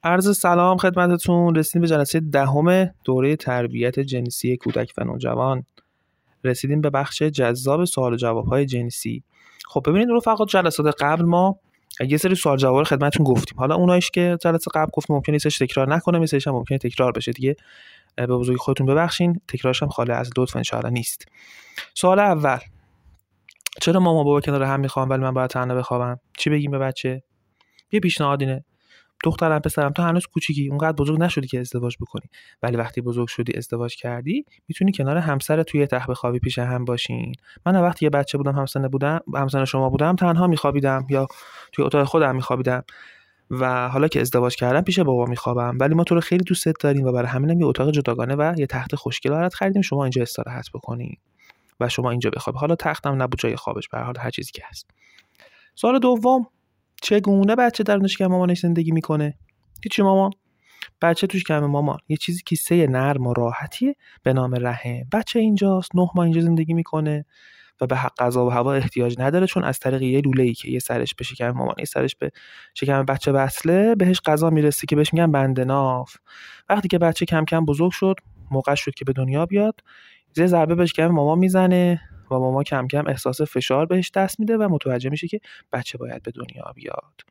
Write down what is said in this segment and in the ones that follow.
عرض سلام خدمتتون. رسیدیم به جلسه دهم دوره تربیت جنسی کودک و نوجوان. رسیدیم به بخش جذاب سوال و جواب‌های جنسی. خب ببینید رفقا، جلسات قبل ما یه سری سوال جواب رو خدمتتون گفتیم. حالا اونایش که جلسه قبل گفتم ممکنه یه تکرار نکنه، مثلش هم ممکنه تکرار بشه دیگه. به بزرگی خودتون ببخشین، تکرارش هم خالی از لطف ان شاءالله نیست. سوال اول: چرا مامان بابا کنار هم میخوام ولی من باید تنها بخوابم؟ چی بگیم به بچه؟ یه پیشنهاد اینه: دخترم پسرم، تو هنوز کوچیکی، اونقدر بزرگ نشدی که ازدواج بکنی، ولی وقتی بزرگ شدی ازدواج کردی میتونی کنار همسر توی تخت بخوابی، پیش هم باشین. من وقتی یه بچه بودم، همسن شما بودم، تنها میخوابیدم یا توی اتاق خودم میخوابیدم و حالا که ازدواج کردم پیش بابا میخوابم، ولی ما تو رو خیلی دوست داریم و برای همینم یه اتاق جداگانه و یه تخت خوشگل برات خریدیم، شما اینجا استراحت بکنی و شما اینجا بخوابی. حالا تختم نبود جای خوابش، به هر حال هر چیزی که هست. سوال دوم: چگونه بچه در شکم مامانش زندگی میکنه؟ هیچی مامان، بچه توش کمه مامان. یه چیزی کیسه نرم و راحتیه به نام رحم. بچه اینجاست، 9 ماه اینجا زندگی میکنه و به حق غذا و هوا احتیاج نداره، چون از طریق یه لوله‌ای که یه سرش به شکم مامان، یه سرش به شکم بچه وصله، بهش غذا میرسه که بهش میگن بند ناف. وقتی که بچه کم کم بزرگ شد، موقع شد که به دنیا بیاد، یه ضربه به شکم مامان میزنه و مامان کم کم احساس فشار بهش دست میده و متوجه میشه که بچه باید به دنیا بیاد.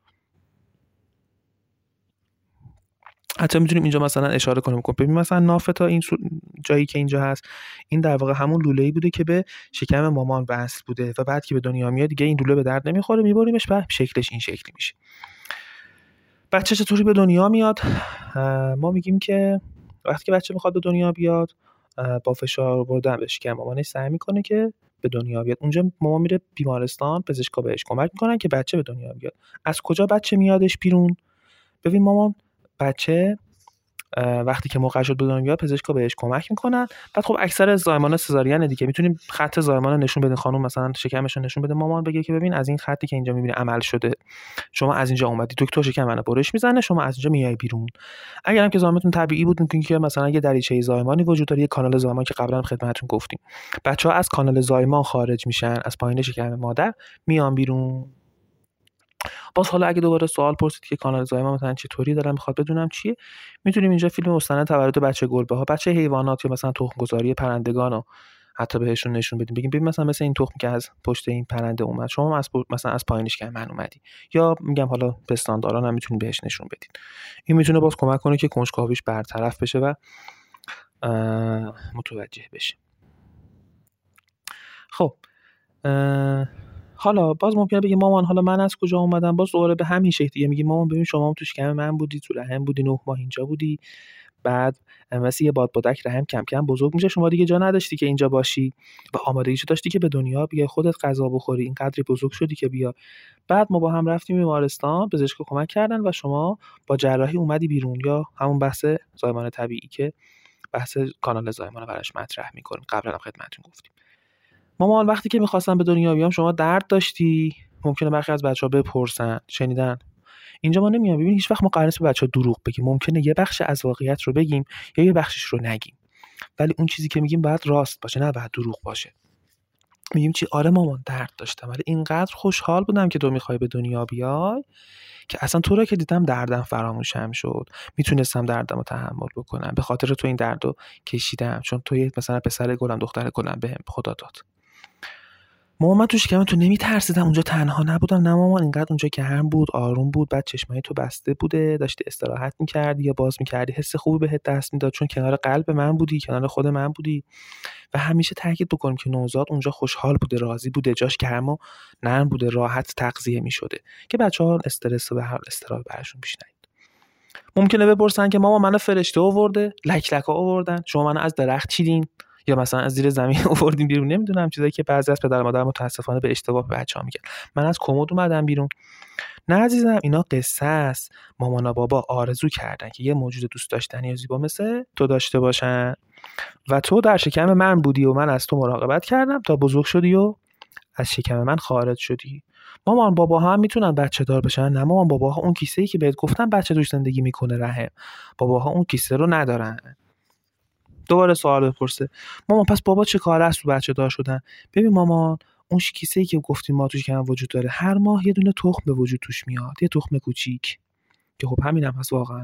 حتی میتونیم اینجا مثلا اشاره کنیم ببین مثلا نافه تا این جایی که اینجا هست، این در واقع همون لوله‌ای بوده که به شکم مامان وصل بوده و بعد که به دنیا میاد دیگه این لوله به درد نمیخوره، میبریمش و شکلش این شکلی میشه. بچه چطوری به دنیا میاد؟ ما میگیم که وقتی که بچه میخواد به دنیا بیاد، با فشار آوردن به شکم مامانش سعی میکنه که به دنیا بیاد. اونجا مامان میره بیمارستان، پزشکا بهش کمک میکنن که بچه به دنیا بیاد. از کجا بچه میادش بیرون؟ ببین مامان، بچه وقتی که موقع شد به دنیا بیاد، پزشکا بهش کمک میکنن. بعد خب اکثر زایمانا سزارین دیگه، میتونیم خط زایمان رو نشون بدین، خانم مثلا شکمش رو نشون بده، مامان بگه که ببین از این خطی که اینجا میبینی عمل شده، شما از اینجا اومدی، دکتر شکم منو برش میزنه، شما از اینجا میای بیرون. اگرم که زایمانتون طبیعی بود، میگین که مثلا یه دریچه زایمانی وجود داره، یه کانال زایمان که قبلا خدمتتون گفتیم، بچه‌ها از کانال زایمان خارج میشن، از پایین شکم مادر میان بیرون. باز حالا اگه دوباره سوال پرسید که کانال زایمان مثلا چطوری دارم میخواد بدونم چیه، میتونیم اینجا فیلم مستند تولد بچه گربه ها، بچه حیوانات یا مثلا تخم گذاری پرندگان رو حتی بهشون نشون بدیم، بگیم ببین مثلا این تخمی که از پشت این پرنده اومد، شما مثلا از پایینش که من اومدی، یا میگم حالا پستانداران هم میتونید بهش نشون بدین. این میتونه باز کمک کنه که کنجکاویش برطرف بشه و متوجه بشه. خب حالا باز ممکنه بگی مامان حالا من از کجا اومدم؟ باز دوباره به همین شکل دیگه میگی مامان ببین شما هم تو شکم من بودی، تو رحم بودی، 9 ماه اینجا بودی، بعد مثلا یه بادبادک رحم کم کم بزرگ میشه، شما دیگه جا نداشتی که اینجا باشی و آمادگیشو داشتی که به دنیا بیای، خودت غذا بخوری، اینقدری بزرگ شدی که بیا. بعد ما با هم رفتیم بیمارستان، پزشکا کمک کردن و شما با جراحی اومدی بیرون، یا همون بحث زایمان طبیعی که بحث کانال زایمان رو براش مطرح می‌کنیم، قبلا هم خدمتتون گفتیم. مامان وقتی که می‌خواستم به دنیا بیام شما درد داشتی؟ ممکنه برخی از بچه‌ها بپرسن، شنیدن؟ اینجا ما نمیام ببین هیچ وقت ما قرار نیست به بچه‌ها دروغ بگیم، ممکنه یه بخش از واقعیت رو بگیم یا یه بخشش رو نگیم، ولی اون چیزی که میگیم باید راست باشه، نه باید دروغ باشه. میگیم چی؟ آره مامان درد داشتم، ولی اینقدر خوشحال بودم که تو میخوای به دنیا بیای که اصلا تو رو که دیدم دردم فراموشم شد، میتونستم دردم رو تحمل بکنم، به خاطر تو این دردو کشیدم، چون تو یه مثلا پسر گلم دختر گلم بهم خدا داد. مامان من تو شکم تو نمیترسیدم، اونجا تنها نبودم، نه مامان اینقدر اونجا گرم بود، آروم بود، بعد چشمای تو بسته بوده، داشتی استراحت میکردی یا باز میکردی، حس خوبی بهت دست میداد، چون کنار قلب من بودی، کنار خود من بودی. و همیشه تاکید بکنم که نوزاد اونجا خوشحال بوده، راضی بوده، جاش گرم و نرم بوده، راحت تغذیه میشده که بچه‌ها استرس و به هر استرس براشون پیش نیاد. ممکنه بپرسن که مامان منو فرشته آورده، لک لکا آوردن، شما منو از درخت چیدین یا مثلا از زیر زمین آوردین بیرون، نمیدونم، چیزایی که بعضی از پدر مادر متاسفانه به اشتباه به بچه‌ها میگن. من از کمد اومدم بیرون. نه عزیزم، اینا قصه است. مامان و بابا آرزو کردن که یه موجود دوست داشتنی و زیبا مثل تو داشته باشن و تو در شکم من بودی و من از تو مراقبت کردم تا بزرگ شدی و از شکم من خارج شدی. مامان باباها هم میتونن بچه دار بشن؟ نه مامان باباها اون کیسه‌ای که بهت گفتم بچه توش زندگی میکنه رحم، باباها اون کیسه رو ندارن. دوباره سوال بپرسه مامان پس بابا چه کاره است تو بچه دار شدن؟ ببین مامان اون کیسه‌ای که گفتیم ما توش که وجود داره، هر ماه یه دونه تخم به وجود توش میاد، یه تخم کوچیک که خب همین هم هست واقعا.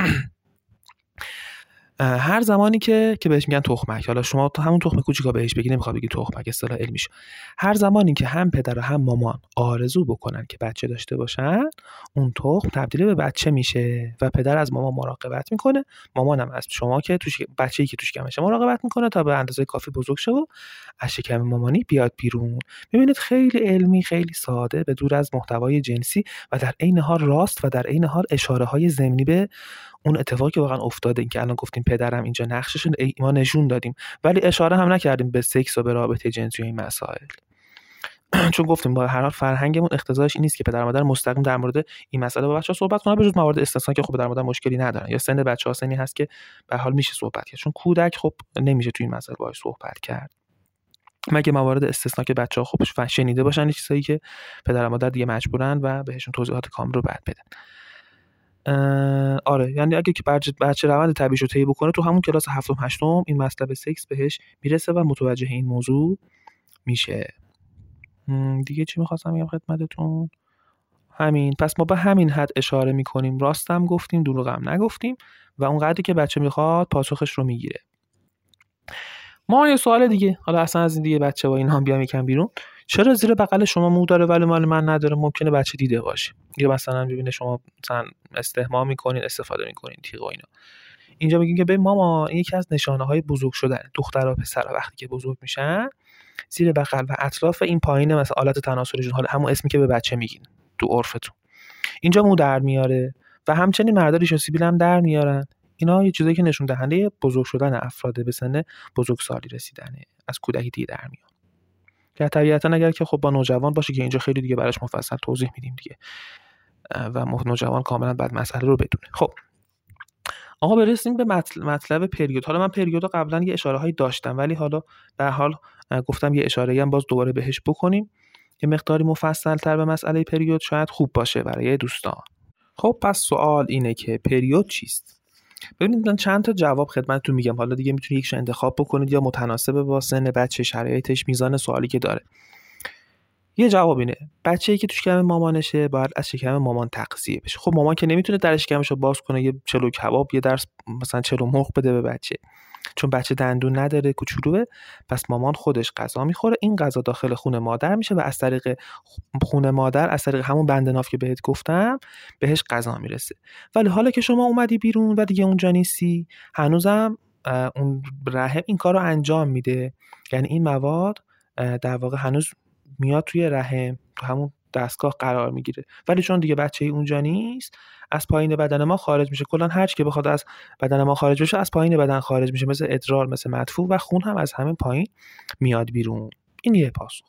هر زمانی که بهش میگن تخمک، حالا شما تو همون تخم کوچیکا بهش بگی، نمیخواد بگی تخمک، اصطلاح علمیش. هر زمانی که هم پدر و هم مامان آرزو بکنن که بچه داشته باشن، اون تخم تبدیل به بچه میشه و پدر از مامان مراقبت میکنه، مامان هم از شما که توش بچه‌ای که توش کمشه مراقبت میکنه تا به اندازه کافی بزرگ شه و از شکم مامانی بیاد بیرون. ببینید خیلی علمی، خیلی ساده، به دور از محتوای جنسی و در عین حال راست و در عین حال اشاره‌های ضمنی به اون اتفاقی که واقعا افتاده. این که الان گفتیم پدرم اینجا نقشش ما نشون دادیم، ولی اشاره هم نکردیم به سکس و به رابطه جنسی و این مسائل. چون گفتیم با هر حال فرهنگمون اقتضاش این نیست که پدر و مادر مستقیم در مورد این مسئله با بچه‌ها صحبت کنن، به جز موارد استثنا که خب پدر و مادر مشکلی ندارن یا سن بچه‌ها سنی هست که به هر حال میشه صحبت کرد، چون کودک خب نمیشه تو این مسئله باهاش صحبت کرد، مگه موارد استثنا که بچه‌ها خب شنیده باشن چیزایی که پدر و مادر دیگه مجبورن و بهشون توضیحات کامل رو بعد بدن. آره، یعنی اگه که بچه روند طبیعیشو طی بکنه تو همون کلاس هفتم هشتم این مطلب سکس بهش میرسه و متوجه این موضوع میشه. دیگه چی میخواستم بگم خدمتتون؟ همین. پس ما به همین حد اشاره میکنیم، راستم گفتیم دروغم نگفتیم و اون قدری که بچه میخواد پاسخش رو میگیره. ما یه سوال دیگه، حالا اصلا از این دیگه بچه با اینا هم بیام یکم بیرون، چرا زیر بغل شما مو داره ولی مال من نداره؟ ممکنه بچه دیده باشه، یا مثلا ببینه شما مثلا استحمام میکنین، استفاده میکنین تیغ و اینا. اینجا میگیم که ببین ماما، این یکی از نشانه های بزرگ شدن دخترها پسرها وقتی که بزرگ میشن، زیر بغل و اطراف این پایین مثلا آلت تناسلیشون، حالا همون اسمی که به بچه میگین تو عرفتون، اینجا مو در میاره و همچنین مردا ریش و سیبیل هم در میارن. اینا یه چیزایی که نشون دهنده بزرگ شدن افراد به سن بزرگسالی رسیدنه، از کودکی در میاد. که طبیعتا اگر که خب با نوجوان باشه که اینجا خیلی دیگه براش مفصل توضیح میدیم دیگه و نوجوان کاملا بعد مسئله رو بدونه. خب آقا برسیم به مطلب پریود. حالا من پریود رو قبلا یه اشاره هایی داشتم، ولی حالا به حال گفتم یه اشاره هم باز دوباره بهش بکنیم، یه مقداری مفصل تر به مسئله پریود شاید خوب باشه برای دوستان. خب پس سوال اینه که پریود چیست؟ ببینید من چند تا جواب خدمتتون میگم، حالا دیگه میتونید یکش انتخاب بکنید یا متناسب با سن بچه، شرایطش، میزان سوالی که داره. یه جواب اینه، بچه‌ای که تو شکم مامانشه باید از شکم مامان تغذیه بشه. خب مامان که نمیتونه در شکمش رو باز کنه یه چلو کباب، یه درس مثلا چلو مرغ بده به بچه، چون بچه دندون نداره، کوچولوه، پس مامان خودش غذا میخوره، این غذا داخل خون مادر میشه و از طریق خون مادر، از طریق همون بند ناف که بهت گفتم، بهش غذا میرسه. ولی حالا که شما اومدی بیرون و دیگه اونجا نیستی، هنوزم اون رحم این کارو انجام میده، یعنی این مواد در واقع هنوز میاد توی رحم، تو همون دستگاه قرار میگیره، ولی چون دیگه بچه‌ای اونجا نیست، از پایین بدن ما خارج میشه. کلا هر چی که بخواد از بدن ما خارج بشه از پایین بدن خارج میشه، مثل ادرار، مثل مدفوع، و خون هم از همین پایین میاد بیرون. این یه پاسخ.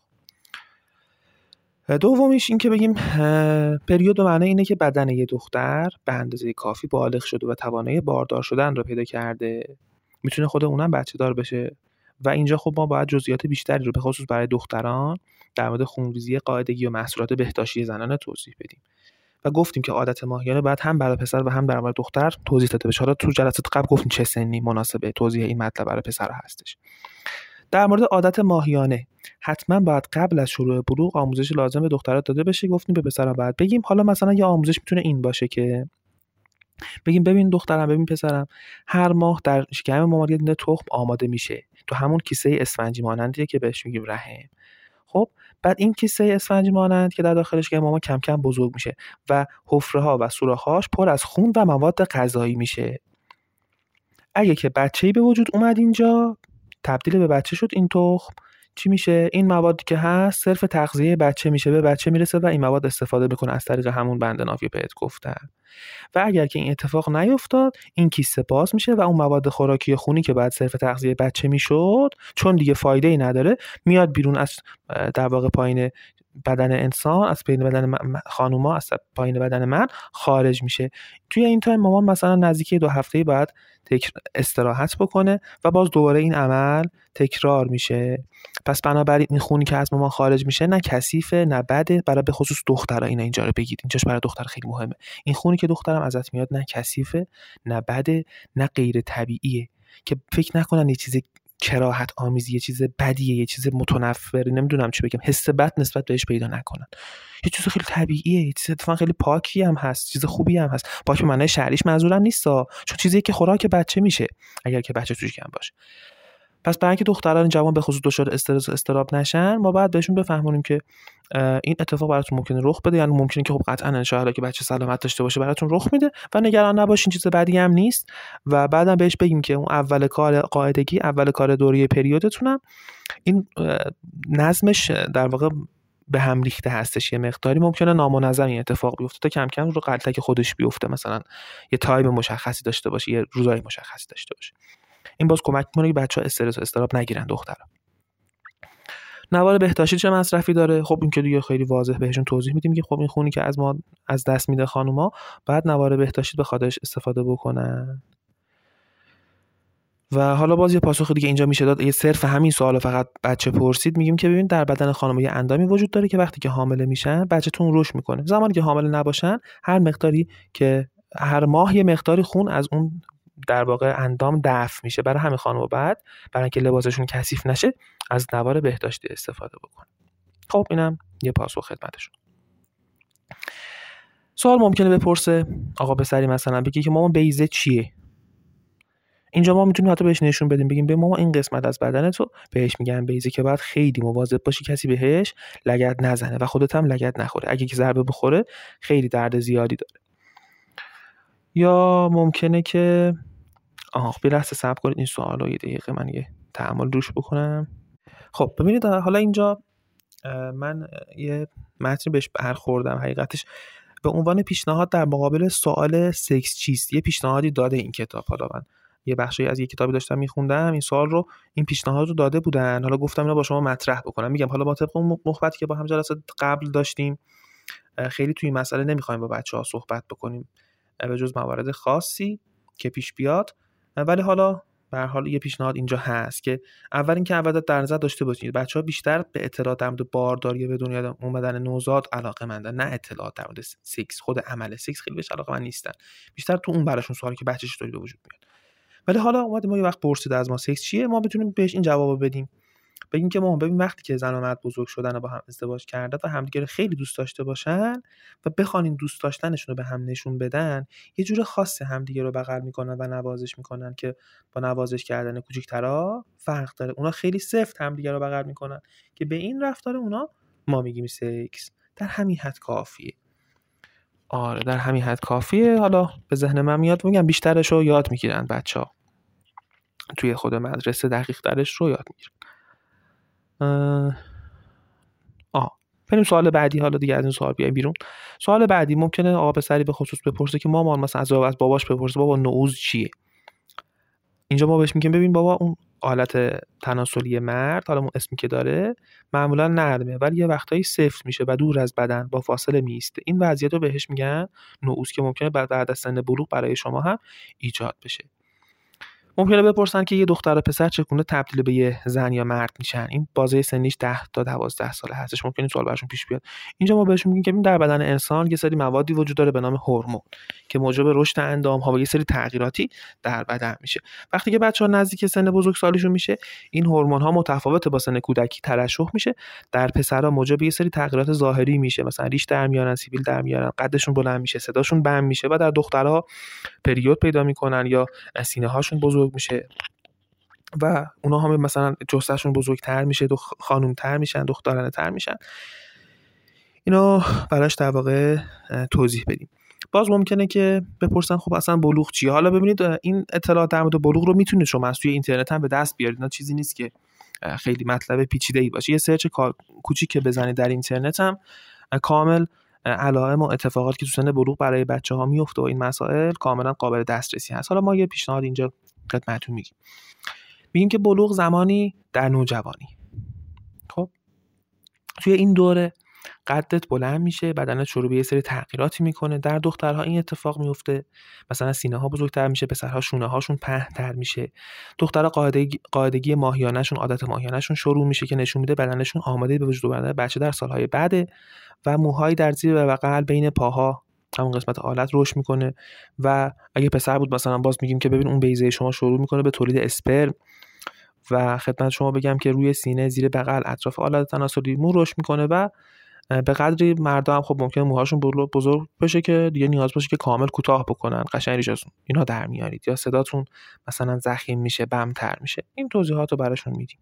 دومیش این که بگیم پریود به معنی اینه که بدن یه دختر به اندازه کافی بالغ شده و توانایی باردار شدن رو پیدا کرده، میتونه خود اونم بچه دار بشه. و اینجا خب ما باید جزئیات بیشتری رو به خصوص برای دختران در مورد خونریزی قاعدگی و محصولات بهداشتی زنانه توضیح بدیم. و گفتیم که عادت ماهیانه باید هم برای پسر و هم در مورد دختر توضیح داده بشه. حالا تو جلسات قبل گفتیم چه سنی مناسبه توضیح این مطلب برای پسر هستش. در مورد عادت ماهیانه حتما باید قبل از شروع بلوغ آموزش لازم به دخترها داده بشه. گفتیم به پسرها باید بگیم. حالا مثلا یه آموزش میتونه این باشه که بگیم ببین دخترم، ببین پسرم، هر ماه در شکم مامان یه دونه تخم آماده میشه تو همون کیسه اسفنجی مانندیه که بهش میگیم رحم. خب بعد این کیسه اسفنجی مانند که در داخلش که مامان کم کم بزرگ میشه و حفره ها و سوراخ‌هاش پر از خون و مواد غذایی میشه. اگه که بچه‌ای به وجود اومد اینجا، تبدیل به بچه شد این تخم، چی میشه؟ این موادی که هست صرف تغذیه بچه میشه، به بچه میرسه و این مواد استفاده میکنه از طریق همون بند نافی بهت گفتم. و اگر که این اتفاق نیفتاد، این کیسه باز میشه و اون مواد خوراکی خونی که بعد صرف تغذیه بچه میشد، چون دیگه فایده ای نداره، میاد بیرون از در واقع پایین بدن انسان، از پایین بدن خانوما، از پایین بدن من خارج میشه. توی این تایم مامان مثلا نزدیکی 2 هفته بعد استراحت بکنه و باز دوباره این عمل تکرار میشه. پس بنابراین این خونی که از مامان خارج میشه نه کثیفه نه بده. برای به خصوص دخترها اینجا رو بگید، اینجاش برای دختر خیلی مهمه. این خونی که دخترم ازت میاد نه کثیفه نه بده نه غیر طبیعیه، که فکر نکنن یه چیز کراهت آمیزی، یه چیز بدیه، یه چیز متنفری، نمیدونم چی بگم، حس بد نسبت بهش پیدا نکنن. یه چیز خیلی طبیعیه، یه چیز اتفاقا خیلی پاکی هم هست، چیز خوبی هم هست. پاک به معنای شرعیش منظورم نیستا، چون چیزیه که خوراک بچه میشه اگر که بچه توش کم باشه. پس برای اینکه دختران جوان به خصوص دچار استرس و اضطراب نشن، ما باید بهشون بفهمونیم که این اتفاق براتون ممکنه رخ بده، یعنی ممکنه که خب قطعا ان شاء الله که بچه سلامت داشته باشه براتون رخ میده و نگران نباشین، چیز بدی هم نیست. و بعدم بهش بگیم که اون اول کار قاعدگی، اول کار دوره پریودتونم این نظمش در واقع به هم ریخته هستش، یه مقداری ممکنه نامنظم این اتفاق بیفته تا کم کم رو قلتک خودش بیفته، مثلا یه تایم مشخصی داشته باشه، یه روزای مشخصی داشته باشه. این باز کمک میکنه که بچه‌ها استرس و اضطراب نگیرن. دخترها نوار بهداشتی چه مصرفی داره؟ خب این که دیگه خیلی واضح بهشون توضیح میدیم که خب این خونی که از ما از دست میده خانوما، بعد نوار بهداشتی به خاطرش استفاده بکنن. و حالا باز یه پاسخ دیگه اینجا میشه داد، یه صرف همین سوالو فقط بچه پرسید، میگیم که ببین در بدن خانم یه اندامی وجود داره که وقتی که حامله میشن بچه‌تون رشد میکنه. زمانی که حامله نباشن هر مقداری که هر ماه یه مقداری خون از اون در واقع اندام دفع میشه. برای همین خانم‌ها بعد برای اینکه لباسشون کثیف نشه از نوار بهداشتی استفاده بکنه. خب اینم یه پاسخ خدمتشون. سوال ممکنه بپرسه آقا پسری مثلا بگه که مامان بیضه چیه؟ اینجا ما میتونیم حتی بهش نشون بدیم، بگیم به مامان این قسمت از بدنتو بهش میگن بیضه که باید خیلی مواظب باشی کسی بهش لگد نزنه و خودت هم لگد نخوره، اگه که ضربه بخوره خیلی درد زیادی داره. یا ممکنه که بی لحظه صبر کنید این سوالو یه دقیقه من یه تأمل روش بکنم. خب ببینید حالا اینجا من یه متن بهش برخوردم، حقیقتش به عنوان پیشنهاد در مقابل سوال سکس چیست یه پیشنهادی داده این کتاب. حالا من یه بخشی از یه کتابی داشتم میخوندم، این سوال رو، این پیشنهاد رو داده بودن، حالا گفتم اینو با شما مطرح بکنم. میگم حالا با طبق اون صحبتی که با هم جلسات قبل داشتیم خیلی توی این مسئله نمیخوایم با بچه‌ها صحبت بکنیم به جز موارد خاصی که پیش بیاد، ولی حالا به هر حال یه پیشنهاد اینجا هست که اول اینکه عدالت در نظر داشته باشید بچه‌ها بیشتر به اطلاعات در مورد بارداری به دنیا اومدن نوزاد علاقه‌مندن، نه اطلاعات در مورد سکس. خود عمل سکس خیلی بهش علاقه‌مند نیستن، بیشتر تو اون براشون سوالی که بچه چطوری به وجود میاد. ولی حالا اومدیم ما یه وقت پرسیده از ما سکس چیه، ما بتونیم بهش این جوابو بدیم، بگیم که ما ببین وقتی که زن و مرد بزرگ شدن و با هم ازدواج کردن و همدیگه رو خیلی دوست داشته باشن و بخوان این دوست داشتنشون رو به هم نشون بدن، یه جور خاص همدیگه رو بغل میکنن و نوازش میکنن که با نوازش کردن کوچیک‌ترا فرق داره. اونا خیلی سفت همدیگه رو بغل میکنن که به این رفتار اونا ما میگیم سکس. در همین حد کافیه. آره در همین حد کافیه. حالا به ذهن من میاد میگم بیشترش رو یاد میگیرن بچه‌ها توی خود مدرسه، دقیق ترش رو یاد میگیرن. بریم سوال بعدی. حالا دیگه از این سوال بیایم بیرون. سوال بعدی ممکنه آقا پسری به خصوص بپرسه که مامان مثلا از باباش بپرسه بابا نعوذ چیه؟ اینجا ما بهش میگیم ببین بابا اون آلت تناسلی مرد، حالا اون اسمی که داره معمولا نرمه ولی یه وقتایی سفت میشه و دور از بدن با فاصله میسته. این وضعیت رو بهش میگن نعوذ که ممکنه بعد از سن بلوغ برای شما هم ایجاد بشه. ممکنه بپرسن که یه دختر و پسر چگونه تبدیل به یه زن یا مرد میشن. این بازه سنیش 10 تا 12 ساله هستش، ممکنه سوال براشون پیش بیاد. اینجا ما بهشون میگیم که در بدن انسان یه سری موادی وجود داره به نام هورمون که موجب رشد اندام‌ها و یه سری تغییراتی در بدن میشه. وقتی که بچه‌ها نزدیک سن بزرگسالیشون میشه این هورمون‌ها متفاوت با سن کودکی ترشح میشه. در پسرها موجب یه سری تغییرات ظاهری میشه، مثلا ریش در میارن، سیبیل در میارن، قدشون بلند میشه، صداشون بم میشه. و در دخترها پریود پیدا میکنن یا سینه‌هاشون بزرگ میشه و اونا هم مثلا جثهشون بزرگتر میشه، خانومتر میشن، دخترانه‌تر میشن. اینو براش در واقع توضیح بدیم. باز ممکنه که بپرسن خب اصلا بلوغ چیه؟ حالا ببینید این اطلاعات در مورد بلوغ رو میتونید شما از توی اینترنت هم به دست بیارید. اینا چیزی نیست که خیلی مطلب پیچیده‌ای باشه. یه سرچ کوچیک که بزنید در اینترنت هم کامل علائم و اتفاقاتی که تو سن بلوغ برای بچه‌ها میفته و این مسائل کاملا قابل دسترسی هست. حالا ما یه پیشنهاد اینجا خدمتتون میگیم که بلوغ زمانی در نوجوانی. خب توی این دوره قدت بلند میشه، بدنت شروع به یه سری تغییراتی میکنه. در دخترها این اتفاق میفته، مثلا سینه ها بزرگتر میشه، پسرها شونه هاشون پهن‌تر میشه. دخترها قاعدگی ماهیانه‌شون، عادت ماهیانه‌شون شروع میشه که نشون میده بدنشون آماده به وجود اومدن بچه در سالهای بعده. و موهای در زیر و بغل بین پاها همون قسمت آلت رشد میکنه. و اگه پسر بود مثلا باز میگیم که ببین اون بیضه شما شروع میکنه به تولید اسپرم و خدمت شما بگم که روی سینه، زیر بغل، اطراف آلت تناسلی مو رشد میکنه و به قدری مردا هم خب ممکنه موهاشون بزرگ بشه که دیگه نیاز باشه که کامل کوتاه بکنن، قشنگ ریشاشون اینا در میارید، یا صداتون مثلا ضخیم میشه، بم‌تر میشه. این توضیحات رو براشون میدیم.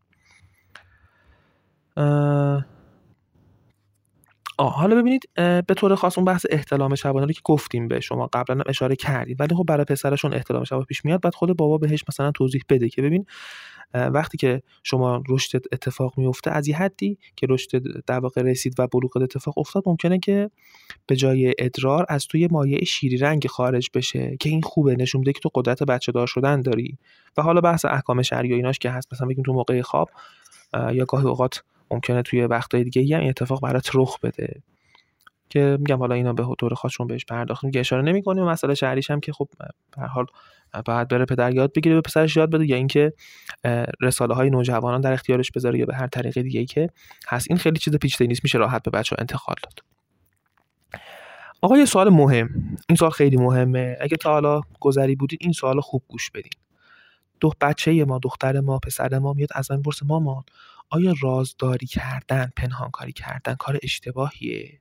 حالا ببینید به طور خاص اون بحث احتلام شبانه رو که گفتیم به شما قبلا هم اشاره کردیم، ولی خب برای پسرشون احتلام شبانه پیش میاد، بعد خود بابا بهش مثلا توضیح بده که ببین وقتی که شما رشد اتفاق میفته، از یه حدی که رشد در واقع رسید و بلوغ اتفاق افتاد، ممکنه که به جای ادرار از توی مایع شیری رنگ خارج بشه که این خوبه، نشون میده که تو قدرت بچه دار شدن داری. و حالا بحث احکام شرعی و ایناش که هست، مثلا بگیم تو موقع خواب یا گاهی اوقات ممکنه توی وقتای دیگه هم این اتفاق برات رخ بده که میگم حالا اینا به طور خاص چون بهش پرداختیم که اشاره نمی‌کنیم. مسئله شرعیش هم که خب به هر حال باید بره پدر یاد بگیره، به پسرش یاد بده، یا اینکه رساله‌های نوجوانان در اختیارش بذاره، یا به هر طریق دیگه‌ای که هست. این خیلی چیز پیچیده نیست، میشه راحت به بچه‌ها انتقال داد. آقا یه سوال مهم، این سوال خیلی مهمه، اگه تا حالا گذری بودید این سوال خوب گوش بدین. بچه ما، دختر ما، پسر ما میاد از من میپرسه مامان آیا رازداری کردن، پنهانکاری کردن کار اشتباهیه؟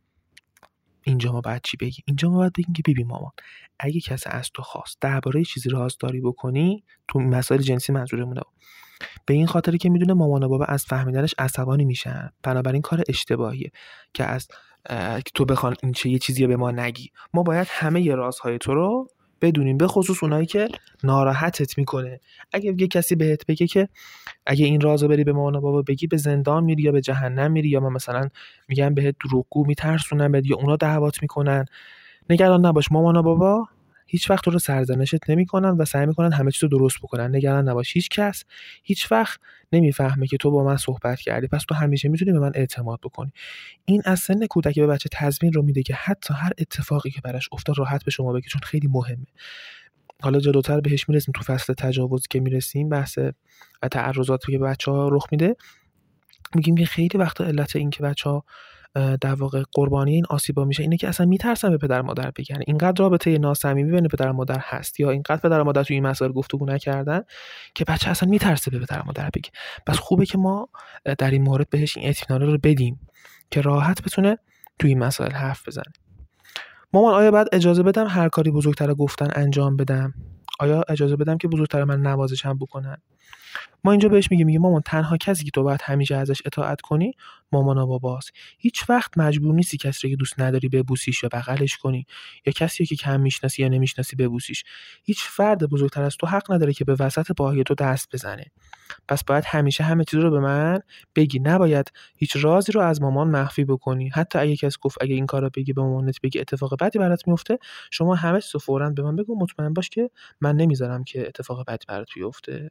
اینجا ما باید چی بگیم؟ اینجا ما باید بگیم که ببین مامان، اگه کسی از تو خواست درباره چیزی رازداری بکنی، تو مسائل جنسی منظورمونه، به این خاطری که میدونه مامان و بابا از فهمیدنش عصبانی میشن، بنابراین کار اشتباهیه که از تو بخوان این یه چیزی به ما نگی. ما باید همه ی رازهای تو رو بدونیم، به خصوص اونایی که ناراحتت میکنه. اگه یه کسی بهت بگه که اگه این رازو بری به مامان و بابا بگی به زندان میری یا به جهنم میری، یا مثلا میگن بهت دروغگو، میترسونن یا اونا دعوات میکنن، نگران نباش، مامان و بابا هیچ وقت تو رو سرزنشت نمیکنن و سعی میکنن همه چیز رو درست بکنن. نگران نباش، هیچ کس هیچ وقت نمیفهمه که تو با من صحبت کردی، پس تو همیشه میتونی به من اعتماد بکنی. این از سن کودکی به بچه تضمین رو میده که حتی هر اتفاقی که براش افتاد راحت به شما بگه، چون خیلی مهمه. حالا جلوتر بهش میرسیم، تو فصل تجاوز که میرسیم، بحث تعرضاتی که بچه‌ها رخ میده، میگیم که خیلی وقتا علت این که بچه‌ها در واقع قربانی این آسیبا میشه اینه که اصلا میترسن به پدر مادر بگن. اینقدر رابطه ناصمیمی بین پدر مادر هست، یا اینقدر پدر مادر توی این مسائل گفتگو نکردن که بچه اصلا میترسه به پدر مادر بگه. پس خوبه که ما در این مورد بهش این اطمینان رو بدیم که راحت بتونه توی این مسائل حرف بزنه. مامان آیا بعد اجازه بدم هر کاری بزرگتر گفتن انجام بدم؟ آیا اجازه بدم که بزرگتر من نوازشم بکنن؟ ما اینجا بهش میگه مامان تنها کسی که تو باید همیشه ازش اطاعت کنی مامان و باباست. هیچ وقت مجبور نیستی کسی رو که دوست نداری ببوسیش یا بغلش کنی، یا کسی رو که کم میشناسی یا نمیشناسی ببوسیش. هیچ فرد بزرگتر از تو حق نداره که به وسط پاهای تو دست بزنه. پس باید همیشه همه چیز رو به من بگی، نباید هیچ رازی رو از مامان مخفی بکنی. حتی اگه کسی گفت اگه این کارو بگی به مامانت بگی اتفاق بدی برات میفته، شما همه چیزو فوراً به من بگو، مطمئن باش که من نمیذارم که اتفاق بدی برات بیفته.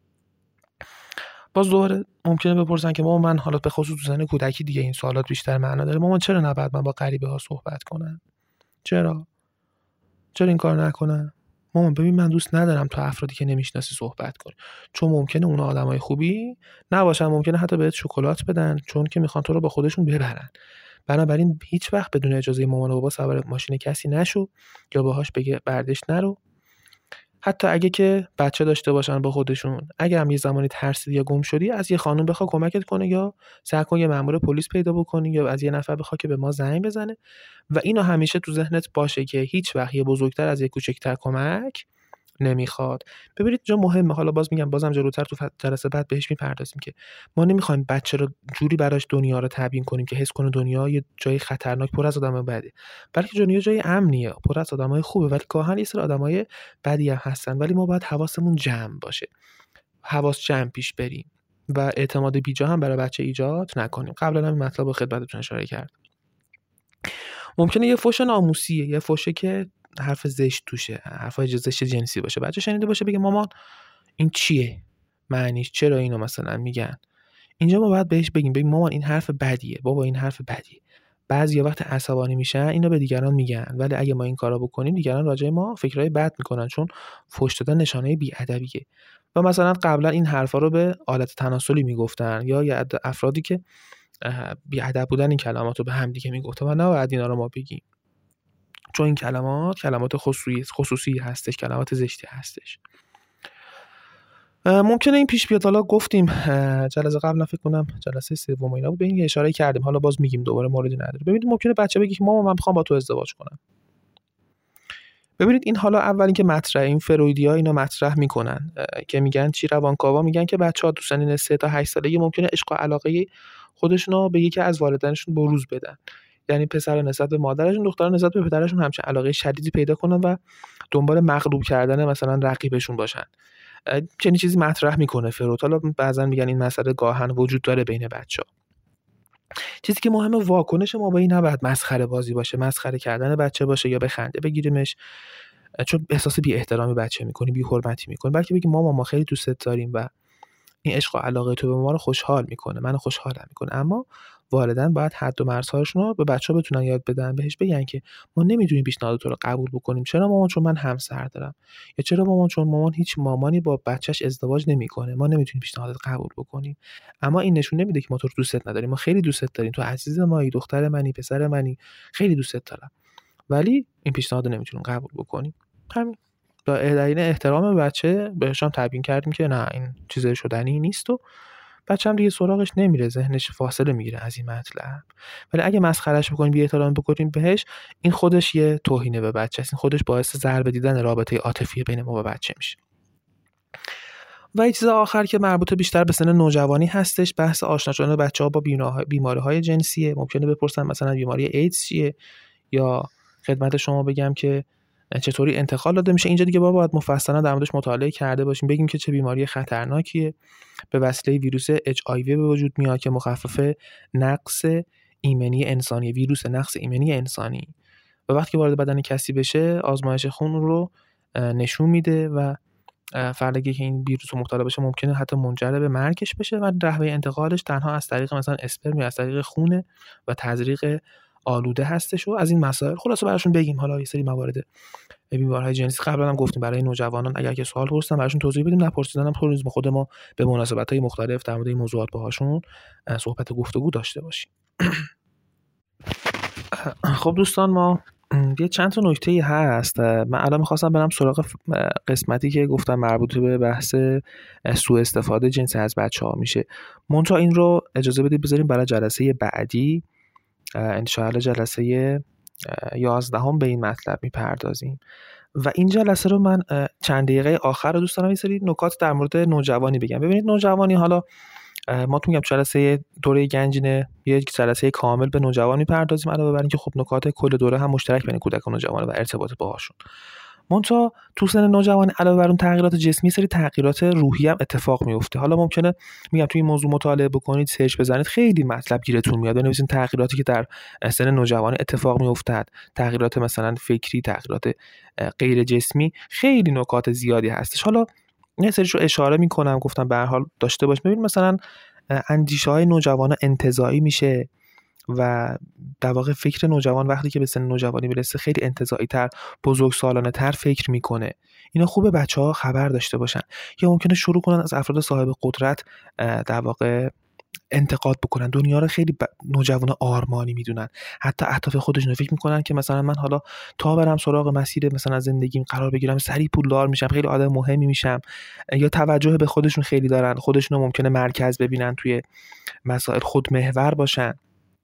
باز دوباره ممکنه بپرسن که مامان، من حالا به خصوص تو سن کودکی دیگه این سوالات بیشتر معنا داره، مامان چرا نباید من با غریبه‌ها صحبت کنم؟ چرا این کار نکنم؟ مامان ببین من دوست ندارم تو افرادی که نمیشناسی صحبت کنی، چون ممکنه اونا آدمای خوبی نباشن، ممکنه حتی بهت شکلات بدن چون که میخوان تو رو با خودشون ببرن. بنابراین هیچ وقت بدون اجازه مامان و بابا سوار ماشین کسی نشو، یا باهاش بگه بردش نرو. حتی اگه که بچه داشته باشن با خودشون، اگه هم یه زمانی ترسیدی یا گم شدی، از یه خانم بخوا کمکت کنه، یا سعی کن یه مأمور پلیس پیدا بکنی، یا از یه نفر بخوا که به ما زنگ بزنه. و اینو همیشه تو ذهنت باشه که هیچ وقت یه بزرگتر از یه کوچکتر کمک نمیخواد. ببینید جا مهمه، حالا باز میگم، بازم جلوتر تو جلسه بعد بهش میپردازیم که ما نمیخوایم بچه رو جوری براش دنیا رو تبیین کنیم که حس کنه دنیا یه جای خطرناک پر از آدمای بده، بلکه دنیا جای امنیه، پر از آدمای خوبه، ولی گاهن یه سری آدمای بدی هم هستن. ولی ما باید حواسمون جمع باشه، حواس جمع پیش بریم و اعتماد بیجا هم برای بچه ایجاد نکنیم. قبلا هم این مطلب رو خدمتتون اشاره کردم. ممکنه یه فحش ناموسیه، یه فحشه که حرف زشت توشه، حرفای زشت جنسی باشه، بچه شنیده باشه بگه مامان این چیه؟ معنیش چرا اینو مثلا میگن؟ اینجا ما باید بهش بگیم مامان این حرف بدیه، بابا این حرف بدیه. بعضیا وقت عصبانی میشن اینو به دیگران میگن، ولی اگه ما این کارا بکنیم دیگران راجع ما فکرای بد میکنن، چون فحش دادن نشانه بی‌ادبیه. و مثلا قبلا این حرفا رو به آلت تناسلی میگفتن، یا افرادی که بی‌ادب بودن این کلماتو به هم دیگه میگفتن و نباید اینا رو ما بگیم، چون این کلمات خصوصی هستش، کلمات زشتی هستش. ممکنه این پیش بیاد. حالا گفتیم جلسه قبلا فکر کنم جلسه سوم اینا بود، به این اشاره کردیم، حالا باز میگیم دوباره موردی نداره. ببینید ممکنه بچه بگه که مامان من میخوام با تو ازدواج کنم. ببینید این حالا اول اینکه مطرح این فرویدیا اینا مطرح میکنن که میگن چی، روانکاوا میگن که بچه‌ها تو سنین 3 تا 8 سالگی ممکنه عشق و علاقه خودشون رو به یکی از والدینشون بروز بدن. یعنی پسر نسبت به مادرشون، دختر نسبت به پدرشون همچین علاقه شدیدی پیدا کنن و دنبال مغلوب کردن مثلا رقیبشون باشن. چنین چیزی مطرح میکنه فروید. حالا بعضن میگن این مسئله گاهن وجود داره بین بچه‌ها. چیزی که مهمه واکنش ما به این نباید مسخره بازی باشه، مسخره کردن بچه باشه یا به خنده بگیریمش چون احساس بی احترامی بچه میکنی، بی حرمتی میکنی، بلکه بگیم مامان ما خیلی دوستت داریم و این عشق و علاقه تو به ما رو خوشحال میکنه، منو خوشحالم میکنه. اما والدین باید حد و مرزهاشون رو به بچه‌ها بتونن یاد بدن، بهش بگن که ما نمیدونیم پیشنهاد تو رو قبول بکنیم. چرا مامان؟ چون من همسر دارم. یا چرا مامان؟ چون مامان هیچ مامانی با بچهش ازدواج نمیکنه، ما نمیتونیم پیشنهادت قبول بکنیم. اما این نشون نمیده که ما تو رو دوستت نداریم، ما خیلی دوستت داریم، تو عزیز مایی، دختر منی، پسر منی، خیلی دوستت دارم، ولی این پیشنهاد رو نمیتونیم قبول بکنیم. همین. با دلیل احترام بچه بهش هم تبیین کردیم که نه این چیز شدنی نیست و بچه هم دیگه سراغش نمیره، ذهنش فاصله میگیره از این مطلب. ولی اگه مسخرهش بکنیم، بی احترامی بکنیم بهش، این خودش یه توهینه به بچه است، این خودش باعث ضربه دیدن رابطه عاطفی بین ما و بچه میشه. و یه چیز آخر که مربوط بیشتر به سن نوجوانی هستش، بحث آشنا شدن بچه‌ها با بیماری‌های جنسیه. ممکنه بپرسن مثلا بیماری ایدز چیه، یا خدمت شما بگم که چطوری انتقال داده میشه. اینجا دیگه باید مفصلا در موردش مطالعه کرده باشیم، بگیم که چه بیماری خطرناکیه، به وسیله ویروس HIV به وجود میاد که مخفف نقص ایمنی انسانی، ویروس نقص ایمنی انسانی، و وقتی که وارد بدن کسی بشه آزمایش خون رو نشون میده و فردی که این ویروس مبتلا بشه ممکنه حتی منجر به مرگش بشه و رهبه انتقالش تنها از طریق مثلا اسپرم یا از طریق خونه و تزریق آلوده هستش. و از این مسائل خلاصه براشون بگیم. حالا یه سری موارد بیماری‌های جنسی قبلا هم گفتیم برای نوجوانان، اگر که سوال پرسیدن براشون توضیح بدیم، نپرسیدن هم خودمون خود ما به مناسبت‌های مختلف در مورد این موضوعات باهاشون صحبت و گفتگو داشته باشیم. خب دوستان، ما یه چند تا نکته هست. من الان می‌خواستم برم سراغ قسمتی که گفتم مربوط به بحث سوء استفاده جنسی از بچه‌ها میشه. منتها این رو اجازه بدید بذاریم برای جلسه بعدی، ان شاءالله جلسه 11 به این مطلب میپردازیم. و این جلسه رو من چند دقیقه آخر رو دوست دارم یه سری نکات در مورد نوجوانی بگم. ببینید نوجوانی، حالا ما تو میگم جلسه دوره گنجینه یک جلسه کامل به نوجوان میپردازیم، علاوه بر اینکه خب نکات کل دوره هم مشترک بین کودک و نوجوان و ارتباط باهاشون. منتها تو سن نوجوان علاوه بر اون تغییرات جسمی سری تغییرات روحی هم اتفاق میفته. حالا ممکنه میگم توی این موضوع مطالعه بکنید، سرچ بزنید، خیلی مطلب گیرتون میاد. بنویسید تغییراتی که در سن نوجوانی اتفاق میافتد، تغییرات مثلا فکری، تغییرات غیر جسمی، خیلی نکات زیادی هستش. حالا یه سریشو اشاره میکنم، گفتم به هر حال داشته باش. ببین مثلا اندیشه‌های نوجوان‌ها انتزاعی میشه و در واقع فکر نوجوان وقتی که به سن نوجوانی برسه خیلی انتزاعی‌تر، بزرگسالانه‌تر فکر میکنه. اینا خوبه بچه‌ها خبر داشته باشن. یا ممکنه شروع کنن از افراد صاحب قدرت در واقع انتقاد بکنن. دنیا رو خیلی نوجوانا آرمانی میدونن، حتی اهداف خودشون فکر میکنن که مثلا من حالا تا برم سراغ مسیر مثلا زندگیم قرار بگیرم سریع پولدار میشم، خیلی آدم مهمی میشم. یا توجه به خودشون خیلی دارن، خودشون رو ممکنه مرکز ببینن، توی مسائل خودمحور باشن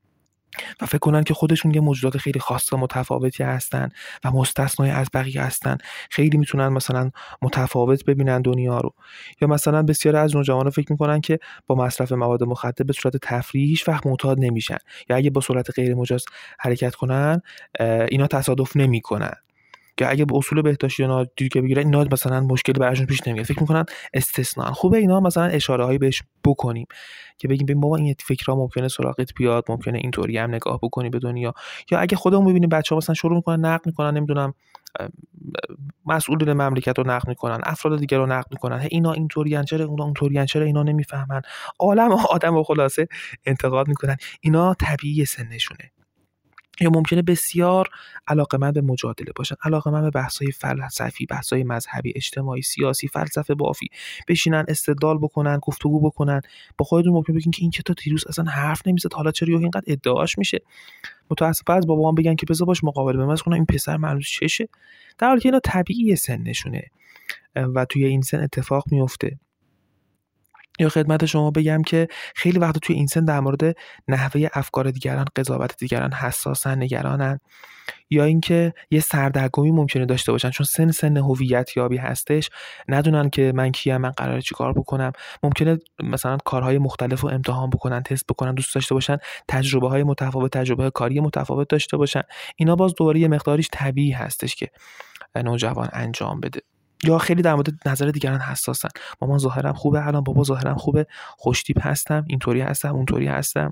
و فکر کنن که خودشون یه موجودات خیلی خاص و متفاوتی هستن و مستثنای از بقیه هستن، خیلی میتونن مثلا متفاوت ببینن دنیا رو. یا مثلا بسیاری از نوجوانان فکر میکنن که با مصرف مواد مخدر به صورت تفریحی هیچ وقت معتاد نمیشن، یا اگه با سرعت غیر مجاز حرکت کنن اینا تصادف نمیکنن، که اگه به اصول بهداشتی اینا دیگه بگیرن اینا مثلا مشکلی براشون پیش نمیاد، فکر میکنن استثناء. خوبه اینا مثلا اشاره‌هایی بهش بکنیم که بگیم ببین بابا این فکرها ممکنه سراغت بیاد، ممکنه اینطوری هم نگاه بکنی به دنیا. یا اگه خودمون ببینیم بچه‌ها مثلا شروع میکنن نقد میکنن، نمیدونم مسئولین مملکت رو نقد میکنن، افراد دیگه رو نقد میکنن، اینا اینطورین، چرا اونا اونطورین، چرا اینا نمیفهمن، عالم آدمو خلاصه انتقاد میکنن، اینا طبیعی سنشونه. یا ممکنه بسیار علاقه‌مند به مجادله باشن، علاقه‌مند به بحث‌های فلسفی، بحث‌های مذهبی، اجتماعی، سیاسی، فلسفه بافی، بشینن استدلال بکنن، گفتگو بکنن. با خودتون ممکنه بگین که این که تا دیروز اصلا حرف نمیزد، حالا چرا اینقدر ادعاش میشه. متأسفانه از بابام بگن که بذار باش مقابله بمز کنم، این پسر معلوم چشه، در حالی که اینا طبیعی سنشونه و توی این سن اتفاق میفته. یا خدمت شما بگم که خیلی وقت توی این سن در مورد نحوه افکار دیگران، قضاوت دیگران حساسن، نگرانن، یا اینکه یه سردرگمی ممکنه داشته باشن چون سن هویت یابی هستش، ندونن که من کیم، من قراره چیکار بکنم. ممکنه مثلا کارهای مختلف رو امتحان بکنن، تست بکنن، دوست داشته باشن تجربه‌های متفاوت، تجربه کاری متفاوت داشته باشن. اینا باز دوباره یه مقداریش طبیعی هستش که نوجوان انجام بده. یا خیلی در مورد نظر دیگران حساسن. مامان ظاهرم خوبه الان، بابا ظاهرم خوبه، خوش‌تیپ هستم، اینطوری هستم، اونطوری هستم.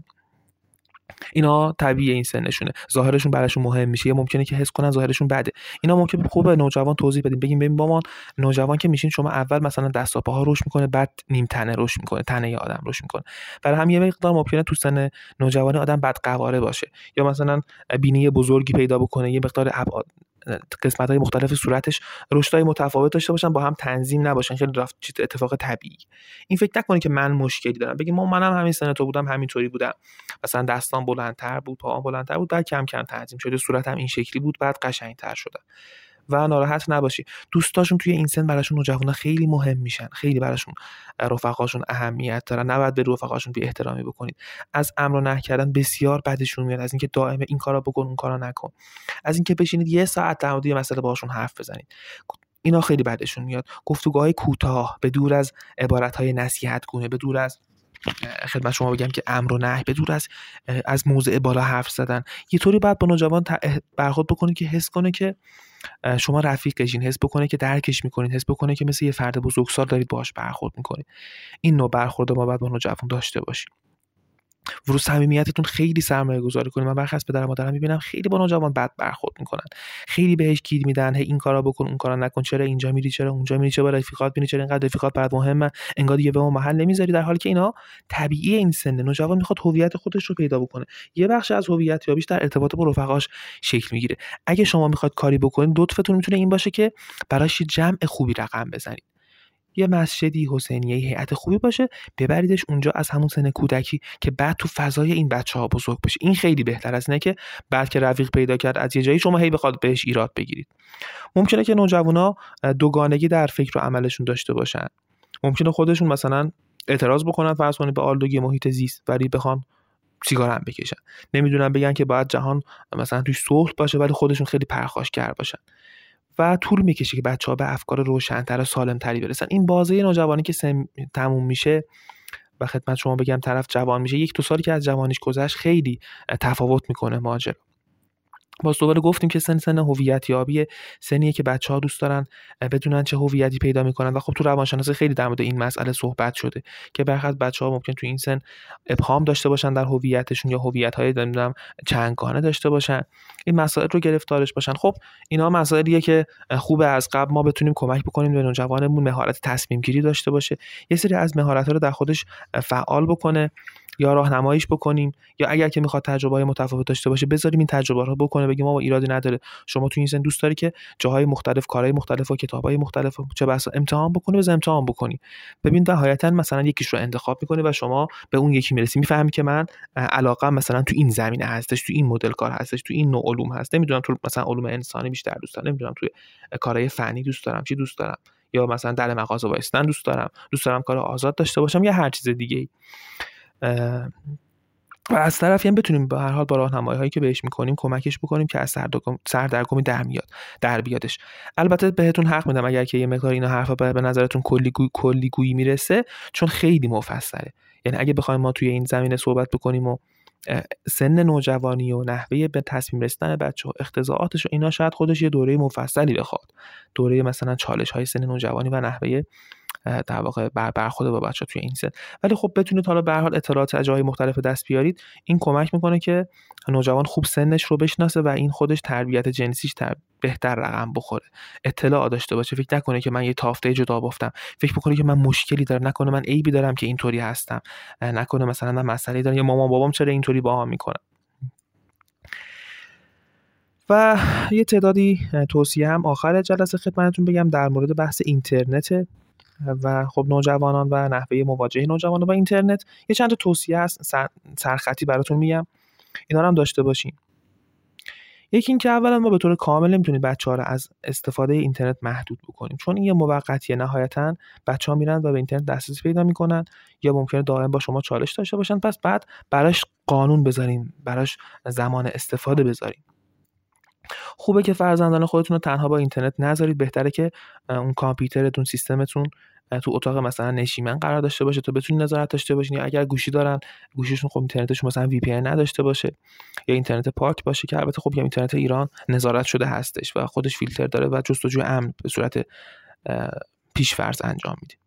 اینا طبیعیه، این سنشونه، ظاهرشون براشون مهم میشه، یا ممکنه که حس کنن ظاهرشون بده. اینا ممکنه خوبه نوجوان توضیح بدیم، بگیم ببین مامان، نوجوان که میشین شما اول مثلا دست و پاها رشد میکنه، بعد نیم تنه رشد میکنه، تنه ی آدم رشد میکنه. برای هم یه مقدار ممکنه تو سن نوجوانی آدم بدقواره باشه، یا مثلا بینی بزرگی پیدا بکنه، یه مقدار قسمت‌های مختلف صورتش رشدهای متفاوت داشته باشن، با هم تنظیم نباشن. خیلی اتفاق طبیعی. این فکر نکنید که من مشکلی دارم، بگیم منم همین سن تو بودم، همینطوری بودم، مثلا دستام بلندتر بود، پاام بلندتر بود، بعد کم کم تنظیم شده، صورتم این شکلی بود، بعد قشنگتر شدم. و ناراحت نباشی. دوستاشون توی این سن براشون نوجوانا خیلی مهم میشن، خیلی براشون رفقاشون اهمیت دارن. نباید به رفقاشون بی احترامی بکنید. از امر و نهی کردن بسیار بدشون میاد، از اینکه دائم این کارا بکن اون کارا نکن، از اینکه بشینید یه ساعت در مورد یه مسئله باهاشون حرف بزنید. اینا خیلی بدشون میاد. گفتگوهای کوتاه، به دور از عبارت‌های نصیحت‌گونه، به دور از خدمت شما بگم که امر و نهی، به دور از موضع بالا حرف زدن. یه طوری باید با نوجوان برخورد بکنید که حس کنه که شما رفیقشین، حس بکنه که درکش میکنید، حس بکنه که مثل یه فرد بزرگسال دارید باهاش برخورد میکنید. این نوع برخورد ما باید با نوجوان داشته باشیم. رو صمیمیتتون خیلی سرمایه گذاری کنید. من برخی از پدر مادرام میبینم خیلی با نوجوان بد برخورد میکنن، خیلی بهش گیر میدن، هی این کارا بکن اون کارا نکن، چرا اینجا میری، چرا اونجا میری، چرا رفیقات بینی، چرا اینقدر رفیقات برات مهمه، انگار دیگه به ما محل نمیذاری. در حالی که اینا طبیعیه. این سن نوجوان میخواد هویت خودش رو پیدا بکنه. یه بخش از هویت یابیش در ارتباط با رفقاش شکل میگیره. اگه شما میخواد کاری بکنید، لطفتون میتونه این باشه که براش جمع خوبی رقم بزنید. یه مسجدی، حسینیه، هیئت خوبی باشه، ببریدش اونجا از همون سن کودکی که بعد تو فضای این بچه‌ها بزرگ بشه. این خیلی بهتر از اینه که بعد که رفیق پیدا کرد از یه جایی شما هی بخواد بهش ایراد بگیرید. ممکنه که نوجوانا دوگانگی در فکر و عملشون داشته باشن. ممکنه خودشون مثلا اعتراض بکنن فرض کنید به آلودگی محیط زیست، ولی بخوان سیگار هم بکشن. نمیدونن بگن که باید جهان مثلا توش صلح باشه، ولی خودشون خیلی پرخاشگر باشن. و طول میکشه که بچه‌ها به افکار روشن‌تر و سالم‌تری برسن. این بازه نوجوانی که تموم میشه و خدمت شما بگم طرف جوان میشه، 1-2 سالی که از جوانیش گذشت خیلی تفاوت میکنه ماجرا. باز دوباره گفتیم که سن هویت یابی، سنیه که بچه‌ها دوست دارن بدونن چه هویتی پیدا میکنن. و خب تو روانشناسی خیلی در مورد این مسئله صحبت شده که برخی از بچه‌ها ممکن تو این سن ابهام داشته باشن در هویتشون، یا هویت‌های نمیدونم چندگانه داشته باشن، این مسائل رو گرفتارش باشن. خب اینا مسائلیه که خوبه از قبل ما بتونیم کمک بکنیم به نوجوانمون مهارت تصمیم گیری داشته باشه، یه سری از مهارت‌ها رو در خودش فعال بکنه، یا راهنماییش بکنیم، یا اگر که میخواد تجربه‌های متفاوت داشته باشه بذاریم این تجربه رو بکنه، بگیم ما ایرادی نداره، شما تو این سن دوست داری که جاهای مختلف، کارهای مختلف و کتابای مختلف چه بسا امتحان بکنی، بذار امتحان بکنی، ببین نهایتا مثلا یکیش رو انتخاب میکنی و شما به اون یکی میرسی، میفهمی که من علاقه مثلا تو این زمینه هستش، تو این مدل کار هستش، تو این نوع علوم هست، نمیدونم تو مثلا علوم انسانی بیشتر دوست دارم، نمیدونم توی کارهای فنی دوست دارم چی دوست دارم، یا مثلا در مغازه وایسادن دوست دارم کار آزاد داشته باشم، یا هر چیز دیگه‌ای. و از طرفی هم بتونیم به هر حال با راهنمایی‌هایی که بهش می‌کنیم کمکش بکنیم که از سردرگمی در بیادش. البته بهتون حق میدم اگر که یه مقدار اینا حرفا به نظرتون کلیگویی میرسه، چون خیلی مفصله. یعنی اگه بخوایم ما توی این زمینه صحبت بکنیم و سن نوجوانی و نحوه به تصمیم رسیدن بچه‌ها، اختزاعاتش و اینا، شاید خودش یه دوره مفصلی بخواد، دوره مثلا چالش‌های سن نوجوانی و نحوه در واقع برخورد با بچه‌ها توی این سن. ولی خب بتونید حالا به هر حال اطلاعات از جای مختلف دست بیارید، این کمک میکنه که نوجوان خوب سنش رو بشناسه و این خودش تربیت جنسیش بهتر رقم بخوره، اطلاع داشته باشه، فکر نکنه که من یه تافته جدا بافتم، فکر بکنه که من مشکلی دارم، نکنه من عیبی دارم که اینطوری هستم، نکنه مثلا من مسئله دارم یا مامان بابام چرا اینطوری باهام میکنن. و یه تعدادی توصیه هم آخر جلسه خدمتتون بگم در مورد بحث اینترنت و خب نوجوانان و نحوه مواجهه نوجوانان با اینترنت. یه چند تا توصیه هست سرخطی براتون میگم، اینا رو هم داشته باشین. یکی این که اولا ما به طور کامل نمیتونیم بچه‌ها رو از استفاده اینترنت محدود بکنیم، چون این یه موقتیه. نهایتاً بچه‌ها میرن و به اینترنت دسترسی پیدا میکنن یا ممکنه دائم با شما چالش داشته باشن، پس بعد براش قانون بذاریم، براش زمان استفاده بذاریم. خوبه که فرزندان خودتون رو تنها با اینترنت نذارید. بهتره که اون کامپیوترتون، سیستمتون تو اتاق مثلا نشیمن قرار داشته باشه تا بتونید نظارت داشته باشین، یا اگر گوشی دارن گوشیشون خب اینترنتشون مثلا وی پی ان نداشته باشه یا اینترنت پاک باشه، که البته خب اینترنت ایران نظارت شده هستش و خودش فیلتر داره و جستجوی امن به صورت پیش‌فرض انجام میده.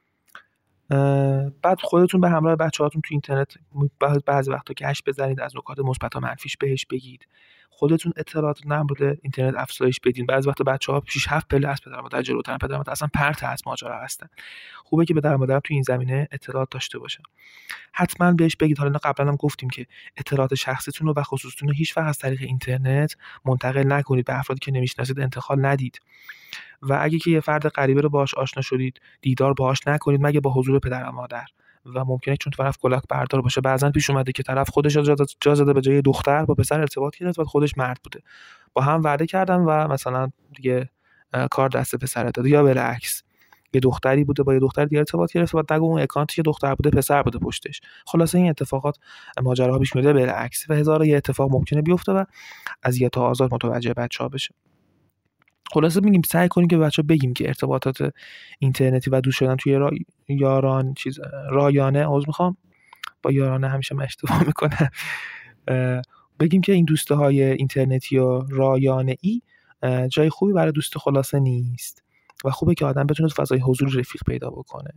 بعد خودتون به همراه بچه‌هاتون تو اینترنت بعضی وقتا کش بزنید، از نکات مثبت و منفیش بهش بگید، خودتون اطلاعات در مورد اینترنت افزایش بدین. بعضی وقتا بچه‌ها 6-7 پله از پدر مادر جلوترن، پدر مادر اصلا پرت از ماجرا هستن. خوبه که پدر مادر تو این زمینه اطلاعات داشته باشن. حتما بهش بگید. حالا قبلا هم گفتیم که اطلاعات شخصیتون رو و خصوصیتون رو هیچ وقت از طریق اینترنت منتقل نکنید، به افرادی که نمیشناسید انتقال ندید. و اگه که یه فرد غریبه رو باهاش آشنا شدید، دیدار باهاش نکنید مگه با حضور پدر و مادر. و ممکنه چون طرف کلاک بردار باشه، بعضن پیش اومده که طرف خودش جا زده به جای دختر با پسر ارتباط گرفت و خودش مرد بوده، با هم وعده کردن و مثلا دیگه کار دست پسر داده، یا بالعکس یه دختری بوده با یه دختر دیگه ارتباط گرفت و نگو اون اکانت یه دختر بوده پسر بوده پشتش. خلاصه این اتفاقات ماجراها پیش میاد بالعکس و هزار یه اتفاق ممکنه بیفته و اذیت و آزار متوجه بچه‌ها بشه. خلاصه میگیم سعی کنیم که بچه‌ها بگیم که ارتباطات اینترنتی و دوست شدن توی رایانه با یارانه همیشه من اشتباه میکنم، بگیم که این دوسته های اینترنتی و رایانه ای جای خوبی برای دوست خلاصه نیست و خوبه که آدم بتونه تو فضای حضور رفیق پیدا بکنه.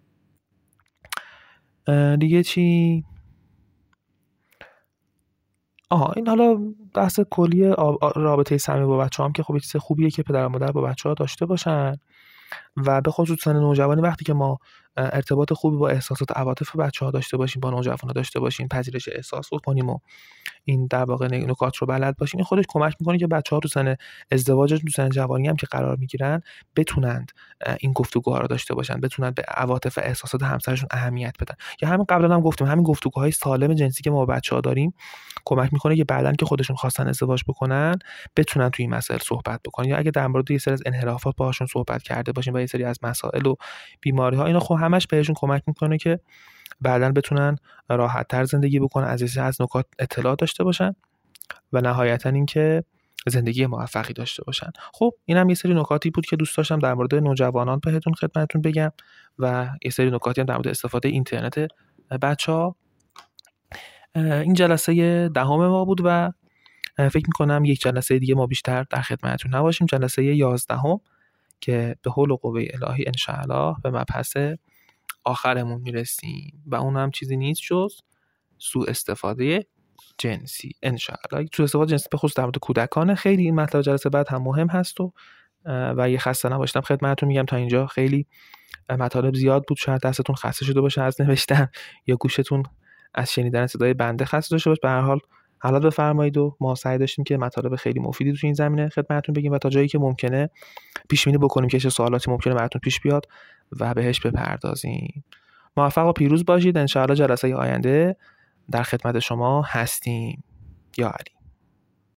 دیگه چی؟ این حالا بحث کلی رابطه صمیمی با بچه‌هام که خب چیز خوبیه که پدر و مادر با بچه‌ها داشته باشن و به خصوص سن نوجوانی وقتی که ما ارتباط خوبی با احساسات و عواطف بچه‌ها داشته باشیم، با نوجوانا داشته باشیم، پذیرش احساس بکنیم و این در واقع نکات رو بلد باشیم، این خودش کمک میکنه که بچه‌ها تو سن ازدواجشون، تو سن جوانی هم که قرار میگیرن بتونند این گفتگوها رو داشته باشن، بتونن به عواطف و احساسات همسرشون اهمیت بدن. یا همین قبلا هم گفتیم همین گفتگوهای سالم جنسی که ما با بچه‌ها داریم کمک میکنه که بعدن که خودشون خواستن ازدواج بکنن بتونن توی این مسائل صحبت بکنن، یا اگه در مورد یه سری از انحرافات باهاشون صحبت کرده باشیم و یه سری از مسائل و بیماری‌ها، اینا خب همش بهشون کمک میکنه که بعدن بتونن راحت‌تر زندگی بکنن، از نکات اطلاع داشته باشن و نهایتاً اینکه زندگی موفقی داشته باشن. خب این هم یه سری نکاتی بود که دوست داشتم در مورد نوجوانان بهتون خدمتتون بگم و یه سری نکاتی هم در مورد استفاده اینترنت بچه‌ها. این جلسه 10 ما بود و فکر می‌کنم یک جلسه دیگه ما بیشتر در خدمتتون نباشیم. جلسه 11 که به حول و قوه الهی ان شاء الله به مبحث آخرمون میرسیم و اون هم چیزی نیست جز سوء استفاده جنسی ان شاء الله. سوء استفاده جنسی به خصوص در مورد کودکان خیلی این مطلب جلسه بعد هم مهم هست و یه خسته نباشید خدمتتون میگم. تا اینجا خیلی مطالب زیاد بود، شاید دستتون خسته شده باشه از نوشتن یا گوشتون از شنیدن صدای بنده خسته شده باشه. به هر حال حالا بفرمایید و ما سعی داشتیم که مطالب خیلی مفیدی تو این زمینه خدمتتون بگیم و تا جایی که ممکنه پیش بینی بکنیم که چه سوالاتی ممکنه براتون پیش بیاد و بهش بپردازیم. موفق و پیروز باشید. ان شاء الله جلسه آینده در خدمت شما هستیم. یا علی.